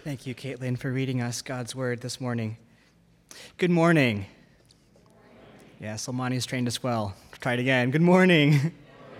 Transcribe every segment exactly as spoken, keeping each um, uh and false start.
Thank you, Caitlin, for reading us God's word this morning. Good morning. Yes, Almani's trained us well. Try it again. Good morning. Good morning.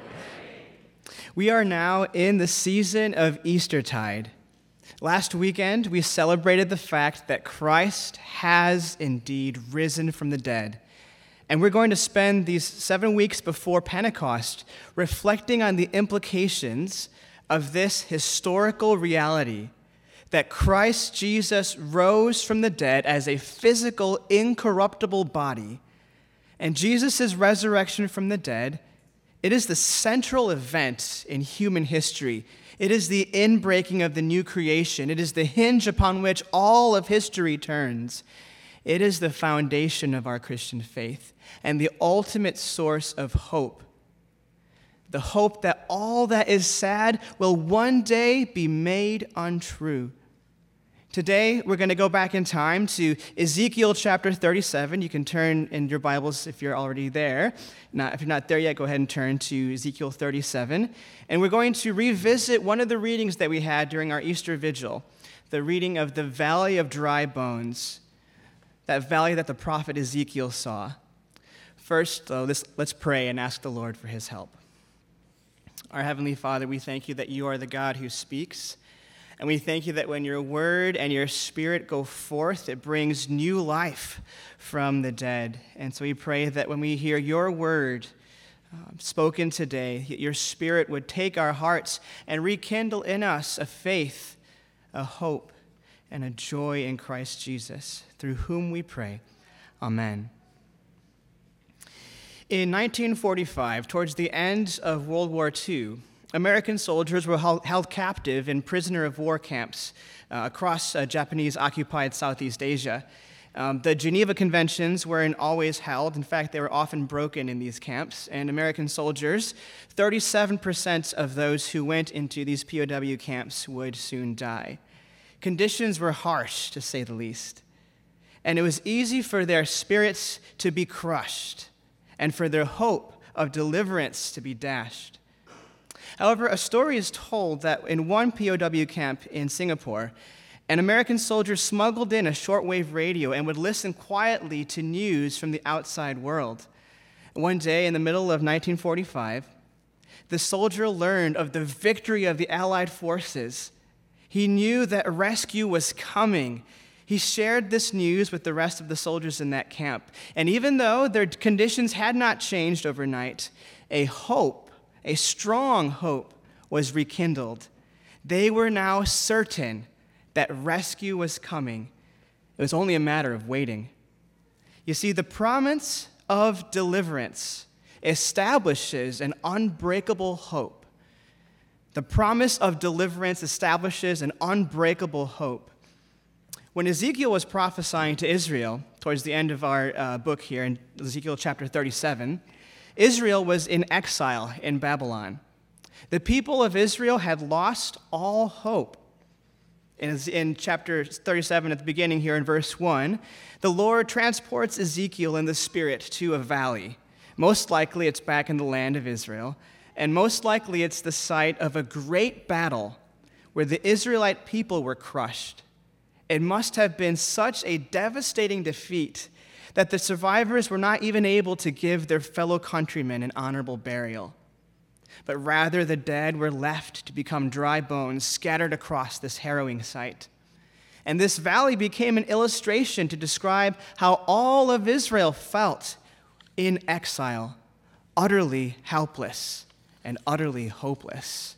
We are now in the season of Eastertide. Last weekend, we celebrated the fact that Christ has indeed risen from the dead. And we're going to spend these seven weeks before Pentecost reflecting on the implications of this historical reality that Christ Jesus rose from the dead as a physical, incorruptible body. And Jesus' resurrection from the dead, it is the central event in human history. It is the inbreaking of the new creation. It is the hinge upon which all of history turns. It is the foundation of our Christian faith and the ultimate source of hope. The hope that all that is sad will one day be made untrue. Today, we're going to go back in time to Ezekiel chapter thirty-seven. You can turn in your Bibles if you're already there. Not, if you're not there yet, go ahead and turn to Ezekiel thirty-seven. And we're going to revisit one of the readings that we had during our Easter Vigil, the reading of the Valley of Dry Bones, that valley that the prophet Ezekiel saw. First, though, let's, let's pray and ask the Lord for his help. Our Heavenly Father, we thank you that you are the God who speaks. And we thank you that when your word and your spirit go forth, it brings new life from the dead. And so we pray that when we hear your word uh, spoken today, your spirit would take our hearts and rekindle in us a faith, a hope, and a joy in Christ Jesus, through whom we pray. Amen. In nineteen forty-five, towards the end of World War Two, American soldiers were held captive in prisoner of war camps uh, across uh, Japanese-occupied Southeast Asia. Um, the Geneva Conventions weren't always held. In fact, they were often broken in these camps. And American soldiers, thirty-seven percent of those who went into these P O W camps would soon die. Conditions were harsh, to say the least. And it was easy for their spirits to be crushed and for their hope of deliverance to be dashed. However, a story is told that in one P O W camp in Singapore, an American soldier smuggled in a shortwave radio and would listen quietly to news from the outside world. One day in the middle of nineteen forty-five, the soldier learned of the victory of the Allied forces. He knew that rescue was coming. He shared this news with the rest of the soldiers in that camp. And even though their conditions had not changed overnight, a hope A strong hope was rekindled. They were now certain that rescue was coming. It was only a matter of waiting. You see, the promise of deliverance establishes an unbreakable hope. The promise of deliverance establishes an unbreakable hope. When Ezekiel was prophesying to Israel, towards the end of our uh, book here in Ezekiel chapter thirty-seven, Israel was in exile in Babylon. The people of Israel had lost all hope. In, in chapter thirty-seven, at the beginning here in verse one, the Lord transports Ezekiel in the spirit to a valley. Most likely it's back in the land of Israel, and most likely it's the site of a great battle where the Israelite people were crushed. It must have been such a devastating defeat that the survivors were not even able to give their fellow countrymen an honorable burial. But rather, the dead were left to become dry bones scattered across this harrowing site. And this valley became an illustration to describe how all of Israel felt in exile, utterly helpless and utterly hopeless.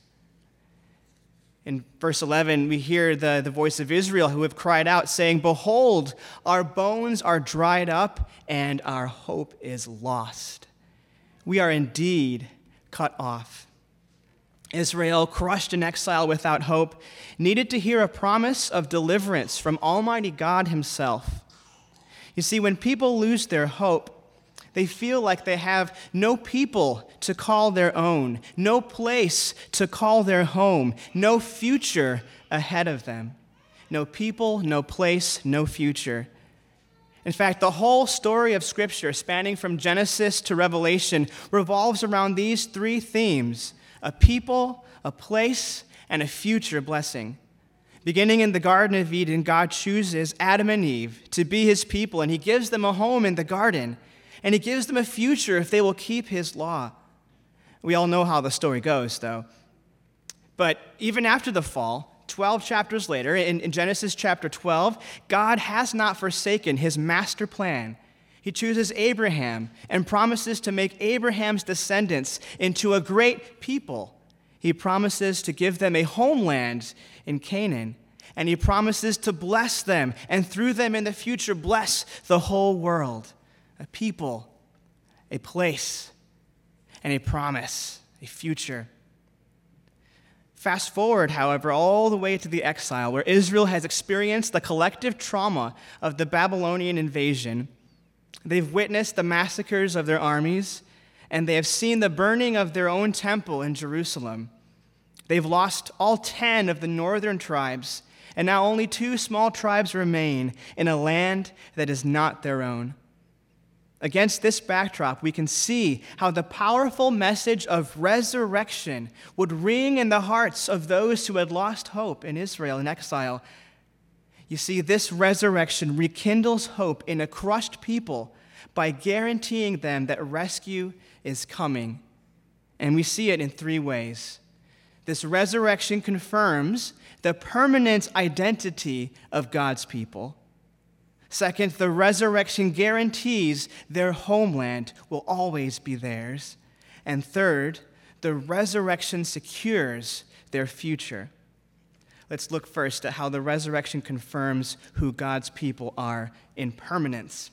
In verse eleven, we hear the, the voice of Israel who have cried out, saying, "Behold, our bones are dried up, and our hope is lost. We are indeed cut off." Israel, crushed in exile without hope, needed to hear a promise of deliverance from Almighty God himself. You see, when people lose their hope, they feel like they have no people to call their own, no place to call their home, no future ahead of them. No people, no place, no future. In fact, the whole story of Scripture, spanning from Genesis to Revelation, revolves around these three themes: a people, a place, and a future blessing. Beginning in the Garden of Eden, God chooses Adam and Eve to be his people, and he gives them a home in the garden, and he gives them a future if they will keep his law. We all know how the story goes, though. But even after the fall, twelve chapters later, in, in Genesis chapter twelve, God has not forsaken his master plan. He chooses Abraham and promises to make Abraham's descendants into a great people. He promises to give them a homeland in Canaan, and he promises to bless them, and through them in the future bless the whole world. A people, a place, and a promise, a future. Fast forward, however, all the way to the exile, where Israel has experienced the collective trauma of the Babylonian invasion. They've witnessed the massacres of their armies, and they have seen the burning of their own temple in Jerusalem. They've lost all ten of the northern tribes, and now only two small tribes remain in a land that is not their own. Against this backdrop, we can see how the powerful message of resurrection would ring in the hearts of those who had lost hope in Israel in exile. You see, this resurrection rekindles hope in a crushed people by guaranteeing them that rescue is coming. And we see it in three ways. This resurrection confirms the permanent identity of God's people. Second, the resurrection guarantees their homeland will always be theirs. And third, the resurrection secures their future. Let's look first at how the resurrection confirms who God's people are in permanence.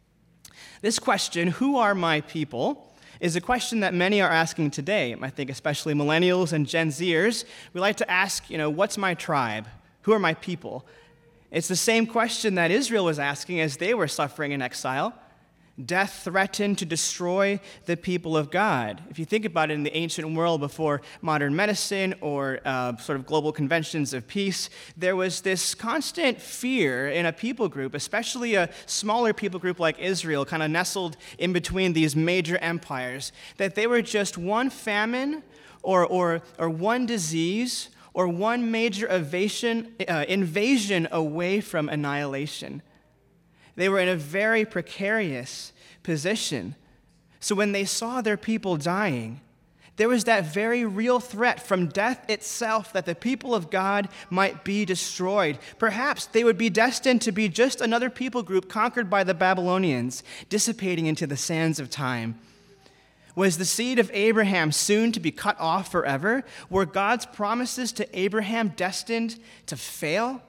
This question, who are my people, is a question that many are asking today. I think especially millennials and Gen Zers. We like to ask, you know, what's my tribe? Who are my people? It's the same question that Israel was asking as they were suffering in exile. Death threatened to destroy the people of God. If you think about it, in the ancient world before modern medicine or uh, sort of global conventions of peace, there was this constant fear in a people group, especially a smaller people group like Israel, kind of nestled in between these major empires, that they were just one famine or, or, or one disease or one major invasion, uh, invasion away from annihilation. They were in a very precarious position. So when they saw their people dying, there was that very real threat from death itself that the people of God might be destroyed. Perhaps they would be destined to be just another people group conquered by the Babylonians, dissipating into the sands of time. Was the seed of Abraham soon to be cut off forever? Were God's promises to Abraham destined to fail?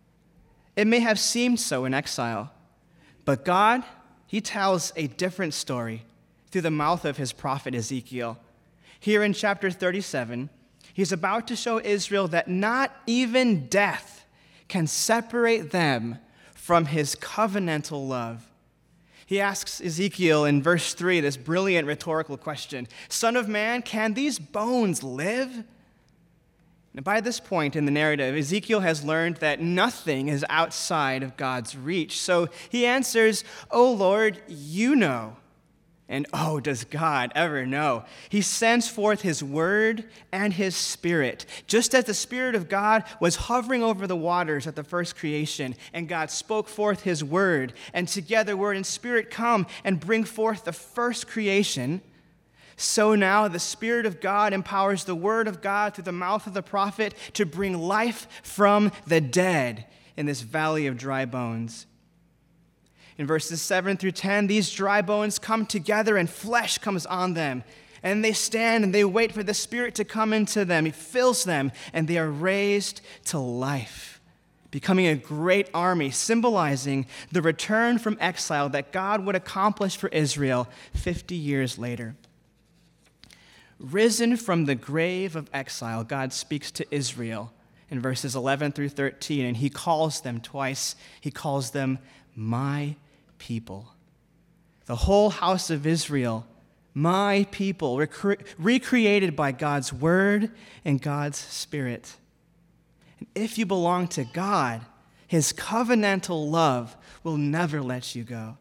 It may have seemed so in exile. But God, he tells a different story through the mouth of his prophet Ezekiel. Here in chapter thirty-seven, he's about to show Israel that not even death can separate them from his covenantal love. He asks Ezekiel in verse three this brilliant rhetorical question, "Son of man, can these bones live?" Now, by this point in the narrative, Ezekiel has learned that nothing is outside of God's reach. So he answers, "Oh Lord, you know." And oh, does God ever know? He sends forth his word and his spirit. Just as the Spirit of God was hovering over the waters at the first creation, and God spoke forth his word, and together word and spirit come and bring forth the first creation, so now the Spirit of God empowers the word of God through the mouth of the prophet to bring life from the dead in this valley of dry bones. In verses seven through ten, these dry bones come together and flesh comes on them. And they stand and they wait for the Spirit to come into them. He fills them and they are raised to life, becoming a great army, symbolizing the return from exile that God would accomplish for Israel fifty years later. Risen from the grave of exile, God speaks to Israel in verses eleven through thirteen, and he calls them twice. He calls them my people. The whole house of Israel, my people, recre- recreated by God's word and God's spirit. And if you belong to God, his covenantal love will never let you go.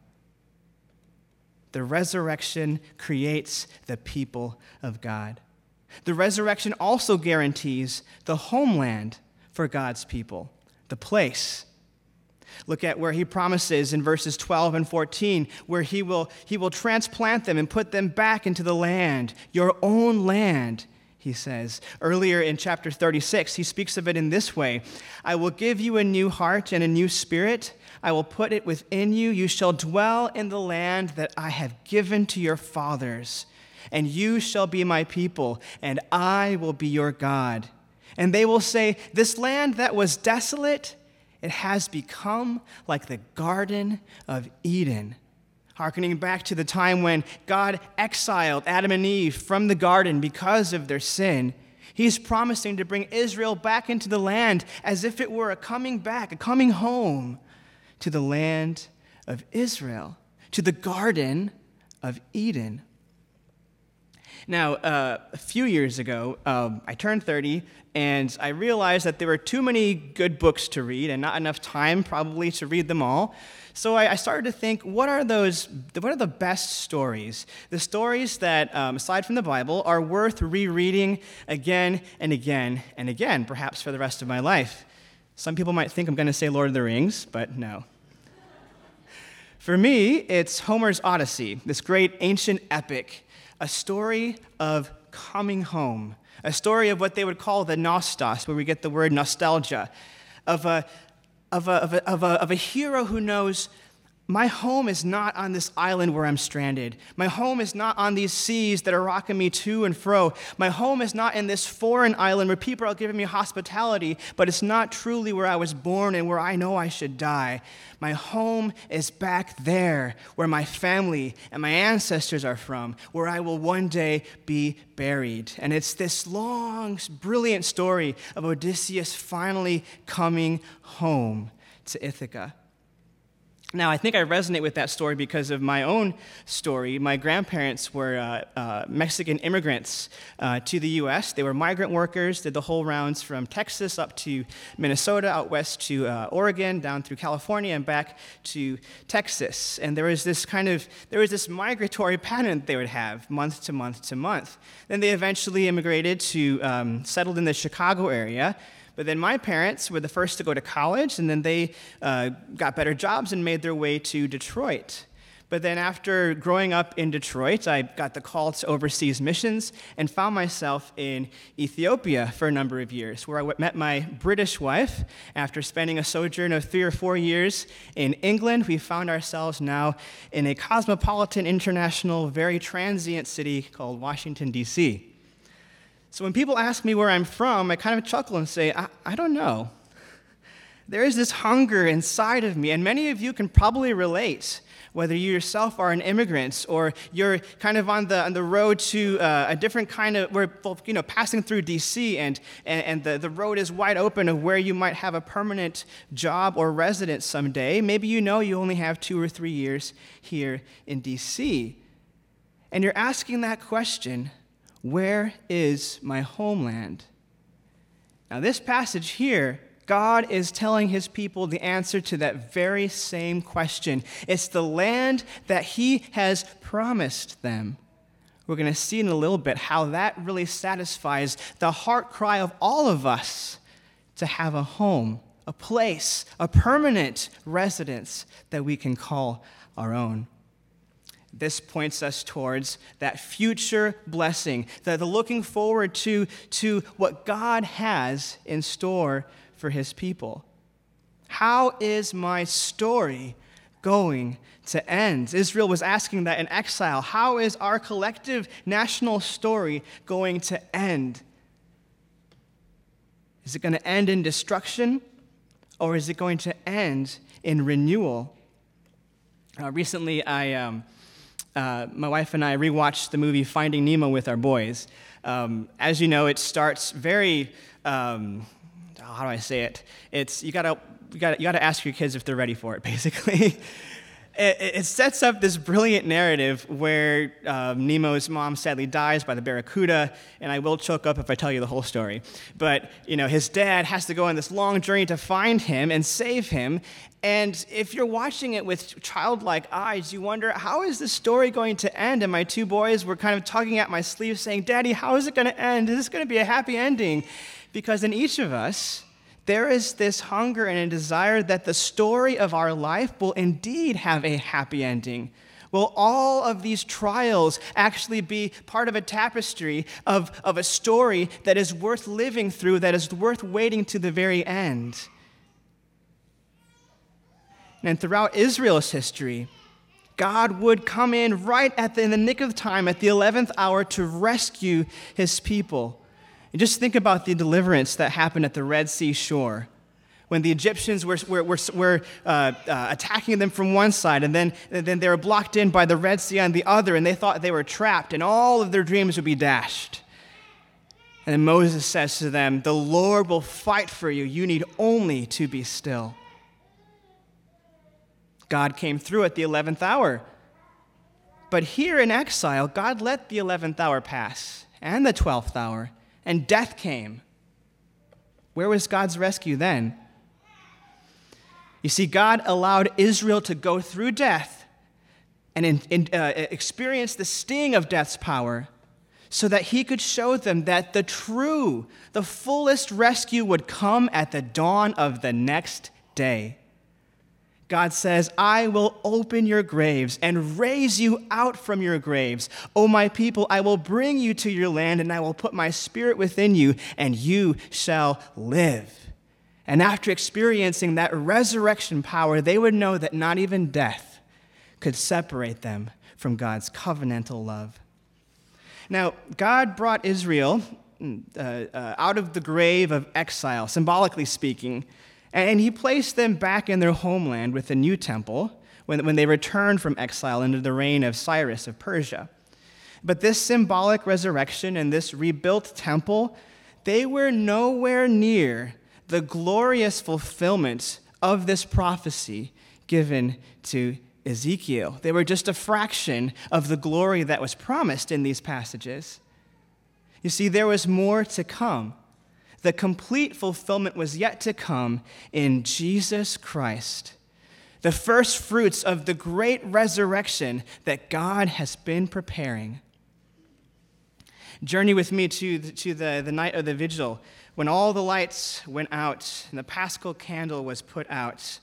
The resurrection creates the people of God. The resurrection also guarantees the homeland for God's people, the place. Look at where he promises in verses twelve and fourteen, where he will, he will transplant them and put them back into the land, your own land, he says. Earlier in chapter thirty-six, he speaks of it in this way: I will give you a new heart and a new spirit. I will put it within you. You shall dwell in the land that I have given to your fathers, and you shall be my people, and I will be your God. And they will say, this land that was desolate, it has become like the Garden of Eden. Hearkening back to the time when God exiled Adam and Eve from the garden because of their sin, he's promising to bring Israel back into the land as if it were a coming back, a coming home to the land of Israel, to the Garden of Eden. Now, uh, a few years ago, um, I turned thirty, and I realized that there were too many good books to read and not enough time probably to read them all. So I, I started to think, what are those, what are the best stories? The stories that, um, aside from the Bible, are worth rereading again and again and again, perhaps for the rest of my life. Some people might think I'm going to say Lord of the Rings, but no. For me, it's Homer's Odyssey, this great ancient epic, a story of coming home, a story of what they would call the nostos, where we get the word nostalgia, of a, of a, of a, of a, of a hero who knows, my home is not on this island where I'm stranded. My home is not on these seas that are rocking me to and fro. My home is not in this foreign island where people are giving me hospitality, but it's not truly where I was born and where I know I should die. My home is back there where my family and my ancestors are from, where I will one day be buried. And it's this long, brilliant story of Odysseus finally coming home to Ithaca. Now, I think I resonate with that story because of my own story. My grandparents were uh, uh, Mexican immigrants uh, to the U S. They were migrant workers, did the whole rounds from Texas up to Minnesota, out west to uh, Oregon, down through California, and back to Texas. And there was this kind of, there was this migratory pattern that they would have month to month to month. Then they eventually immigrated to, um, settled in the Chicago area. But then my parents were the first to go to college, and then they uh, got better jobs and made their way to Detroit. But then after growing up in Detroit, I got the call to overseas missions and found myself in Ethiopia for a number of years, where I met my British wife. After spending a sojourn of three or four years in England, we found ourselves now in a cosmopolitan, international, very transient city called Washington, D C So when people ask me where I'm from, I kind of chuckle and say, I, I don't know. There is this hunger inside of me, and many of you can probably relate, whether you yourself are an immigrant or you're kind of on the on the road to uh, a different kind of, we're you know, passing through D C, and, and, and the, the road is wide open of where you might have a permanent job or residence someday. Maybe you know you only have two or three years here in D C, and you're asking that question, where is my homeland? Now, this passage here, God is telling his people the answer to that very same question. It's the land that he has promised them. We're going to see in a little bit how that really satisfies the heart cry of all of us to have a home, a place, a permanent residence that we can call our own. This points us towards that future blessing, that the looking forward to, to what God has in store for his people. How is my story going to end? Israel was asking that in exile. How is our collective national story going to end? Is it going to end in destruction, or is it going to end in renewal? Uh, recently, I... Um, Uh, my wife and I rewatched the movie Finding Nemo with our boys. Um, as you know, it starts very, um, how do I say it? It's you gotta you gotta you gotta ask your kids if they're ready for it. Basically, it, it sets up this brilliant narrative where um, Nemo's mom sadly dies by the barracuda, and I will choke up if I tell you the whole story. But you know, his dad has to go on this long journey to find him and save him. And if you're watching it with childlike eyes, you wonder, how is this story going to end? And my two boys were kind of tugging at my sleeve saying, Daddy, how is it going to end? Is this going to be a happy ending? Because in each of us, There is this hunger and a desire that the story of our life will indeed have a happy ending. Will all of these trials actually be part of a tapestry of, of a story that is worth living through, that is worth waiting to the very end? And throughout Israel's history, God would come in right at the, in the nick of time, at the eleventh hour, to rescue his people. And just think about the deliverance that happened at the Red Sea shore, when the Egyptians were, were, were, were uh, uh, attacking them from one side, and then, and then they were blocked in by the Red Sea on the other, and they thought they were trapped, and all of their dreams would be dashed. And then Moses says to them, "The Lord will fight for you. You need only to be still." God came through at the eleventh hour. But here in exile, God let the eleventh hour pass, and the twelfth hour, and death came. Where was God's rescue then? You see, God allowed Israel to go through death and in, in, uh, experience the sting of death's power so that he could show them that the true, the fullest rescue would come at the dawn of the next day. God says, "I will open your graves and raise you out from your graves. O my people, I will bring you to your land, and I will put my spirit within you, and you shall live." And after experiencing that resurrection power, they would know that not even death could separate them from God's covenantal love. Now, God brought Israel uh, uh, out of the grave of exile, symbolically speaking, and he placed them back in their homeland with a new temple when, when they returned from exile under the reign of Cyrus of Persia. But this symbolic resurrection and this rebuilt temple, they were nowhere near the glorious fulfillment of this prophecy given to Ezekiel. They were just a fraction of the glory that was promised in these passages. You see, there was more to come. The complete fulfillment was yet to come in Jesus Christ, the first fruits of the great resurrection that God has been preparing. Journey with me to, the, to the, the night of the vigil, when all the lights went out and the paschal candle was put out,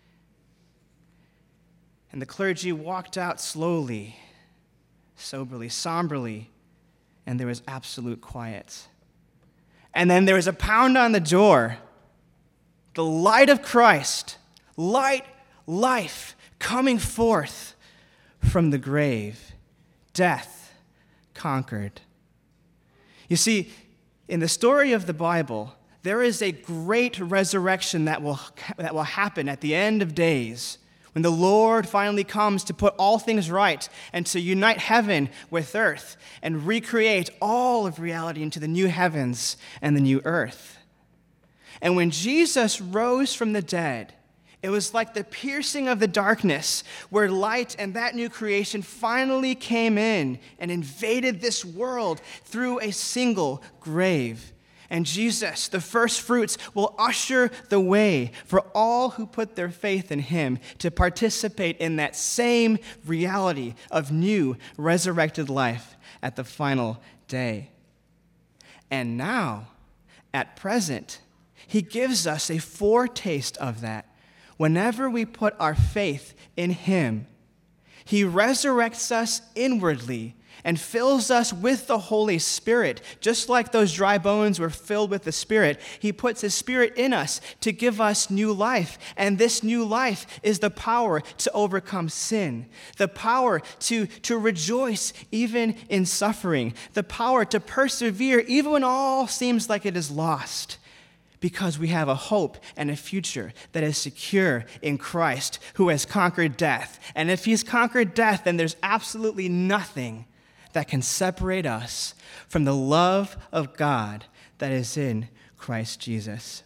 and the clergy walked out slowly, soberly, somberly, and there was absolute quiet. And then there was a pound on the door. The light of Christ, light, life, coming forth from the grave. Death conquered. You see, in the story of the Bible, there is a great resurrection that will, that will happen at the end of days, when the Lord finally comes to put all things right and to unite heaven with earth and recreate all of reality into the new heavens and the new earth. And when Jesus rose from the dead, it was like the piercing of the darkness, where light and that new creation finally came in and invaded this world through a single grave. And Jesus, the first fruits, will usher the way for all who put their faith in him to participate in that same reality of new resurrected life at the final day. And now, at present, he gives us a foretaste of that. Whenever we put our faith in him, he resurrects us inwardly and fills us with the Holy Spirit. Just like those dry bones were filled with the Spirit, he puts his Spirit in us to give us new life. And this new life is the power to overcome sin, the power to, to rejoice even in suffering, the power to persevere even when all seems like it is lost, because we have a hope and a future that is secure in Christ, who has conquered death. And if he's conquered death, then there's absolutely nothing that can separate us from the love of God that is in Christ Jesus.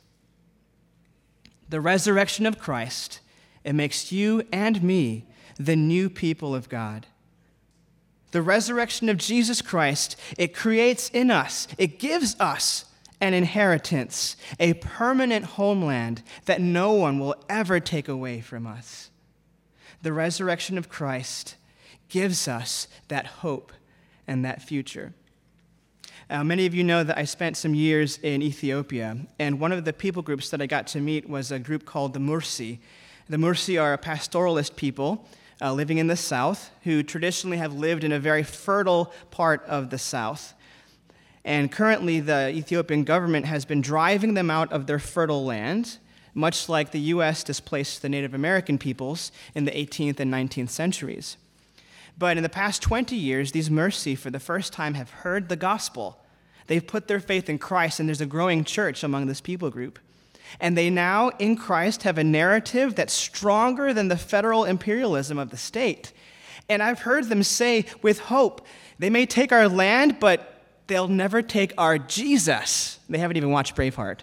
The resurrection of Christ, it makes you and me the new people of God. The resurrection of Jesus Christ, it creates in us, it gives us an inheritance, a permanent homeland that no one will ever take away from us. The resurrection of Christ gives us that hope and that future. Uh, many of you know that I spent some years in Ethiopia, and one of the people groups that I got to meet was a group called the Mursi. The Mursi are a pastoralist people uh, living in the south who traditionally have lived in a very fertile part of the south. And currently, the Ethiopian government has been driving them out of their fertile land, much like the U S displaced the Native American peoples in the eighteenth and nineteenth centuries. But in the past twenty years, these Mursi, for the first time, have heard the gospel. They've put their faith in Christ, and there's a growing church among this people group. And they now, in Christ, have a narrative that's stronger than the federal imperialism of the state. And I've heard them say with hope, they may take our land, but they'll never take our Jesus. They haven't even watched Braveheart.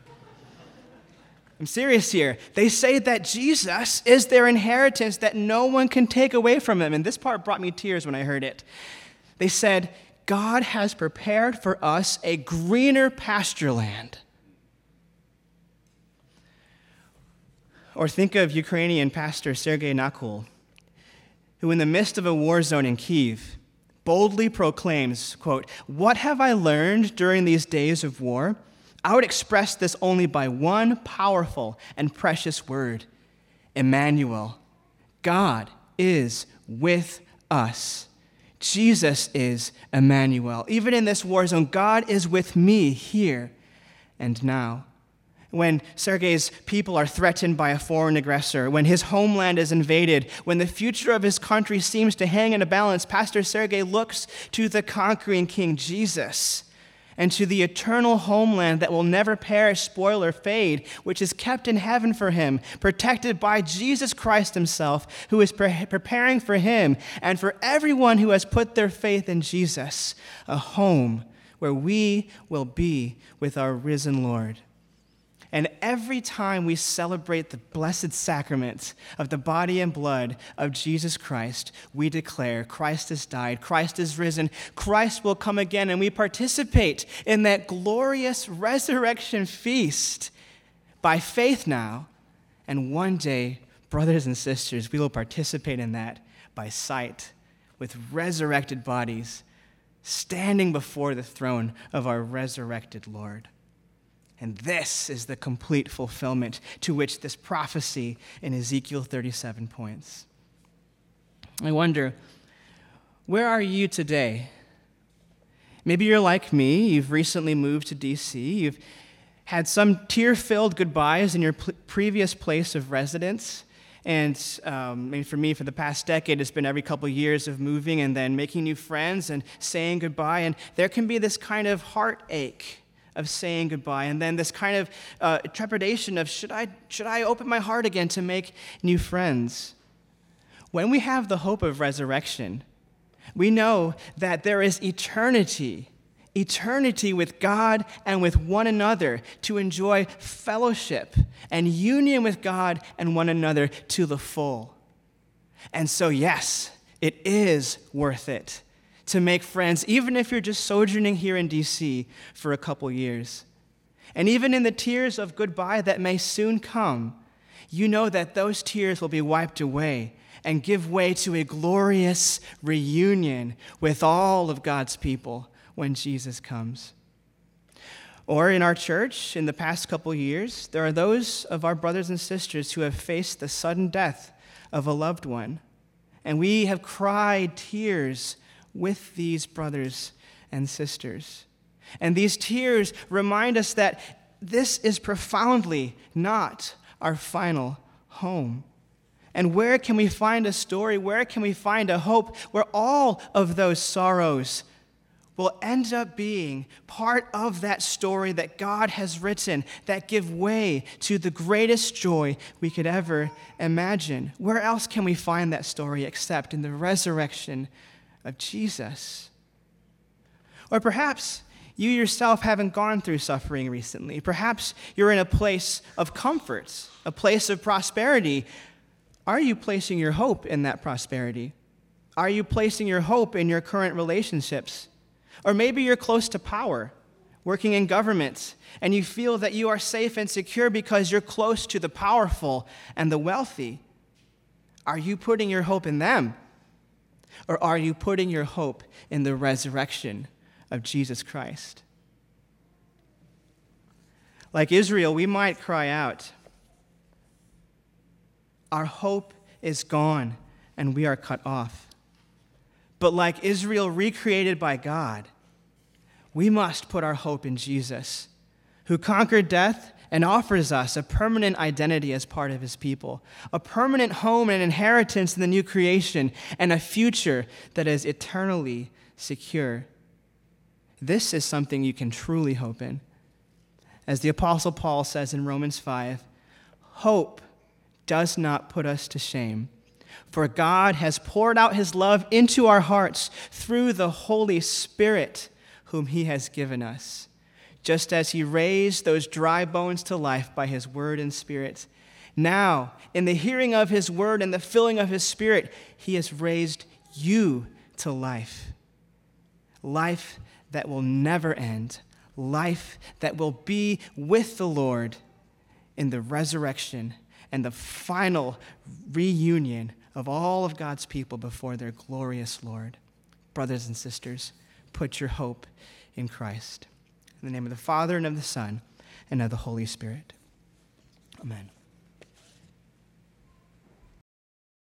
I'm serious here. They say that Jesus is their inheritance that no one can take away from them. And this part brought me tears when I heard it. They said, God has prepared for us a greener pasture land. Or think of Ukrainian pastor Sergei Nakul, who in the midst of a war zone in Kyiv boldly proclaims, quote, "What have I learned during these days of war? I would express this only by one powerful and precious word, Emmanuel. God is with us. Jesus is Emmanuel. Even in this war zone, God is with me here and now." When Sergei's people are threatened by a foreign aggressor, when his homeland is invaded, when the future of his country seems to hang in a balance, Pastor Sergei looks to the conquering King Jesus and to the eternal homeland that will never perish, spoil, or fade, which is kept in heaven for him, protected by Jesus Christ himself, who is pre- preparing for him and for everyone who has put their faith in Jesus, a home where we will be with our risen Lord. And every time we celebrate the blessed sacrament of the body and blood of Jesus Christ, we declare Christ has died, Christ is risen, Christ will come again, and we participate in that glorious resurrection feast by faith now. And one day, brothers and sisters, we will participate in that by sight with resurrected bodies standing before the throne of our resurrected Lord. And this is the complete fulfillment to which this prophecy in Ezekiel thirty-seven points. I wonder, where are you today? Maybe you're like me. You've recently moved to D C. You've had some tear-filled goodbyes in your p- previous place of residence. And um, maybe for me, for the past decade, it's been every couple of years of moving and then making new friends and saying goodbye. And there can be this kind of heartache of saying goodbye, and then this kind of uh, trepidation of, should I, should I open my heart again to make new friends? When we have the hope of resurrection, we know that there is eternity, eternity with God and with one another to enjoy fellowship and union with God and one another to the full. And so, yes, it is worth it to make friends, even if you're just sojourning here in D C for a couple years. And even in the tears of goodbye that may soon come, you know that those tears will be wiped away and give way to a glorious reunion with all of God's people when Jesus comes. Or in our church, in the past couple years, there are those of our brothers and sisters who have faced the sudden death of a loved one, and we have cried tears with these brothers and sisters. And these tears remind us that this is profoundly not our final home. And where can we find a story? Where can we find a hope where all of those sorrows will end up being part of that story that God has written that give way to the greatest joy we could ever imagine? Where else can we find that story except in the resurrection of Jesus? Or perhaps you yourself haven't gone through suffering recently. Perhaps you're in a place of comfort, a place of prosperity. Are you placing your hope in that prosperity? Are you placing your hope in your current relationships? Or maybe you're close to power, working in government, and you feel that you are safe and secure because you're close to the powerful and the wealthy. Are you putting your hope in them? Or are you putting your hope in the resurrection of Jesus Christ. Like Israel, we might cry out, our hope is gone and we are cut off. But like Israel recreated by God, we must put our hope in Jesus, who conquered death and offers us a permanent identity as part of his people, a permanent home and inheritance in the new creation, and a future that is eternally secure. This is something you can truly hope in. As the Apostle Paul says in Romans five, hope does not put us to shame, for God has poured out his love into our hearts through the Holy Spirit whom he has given us. Just as he raised those dry bones to life by his word and spirit, now, in the hearing of his word and the filling of his spirit, he has raised you to life. Life that will never end. Life that will be with the Lord in the resurrection and the final reunion of all of God's people before their glorious Lord. Brothers and sisters, put your hope in Christ. In the name of the Father, and of the Son, and of the Holy Spirit. Amen.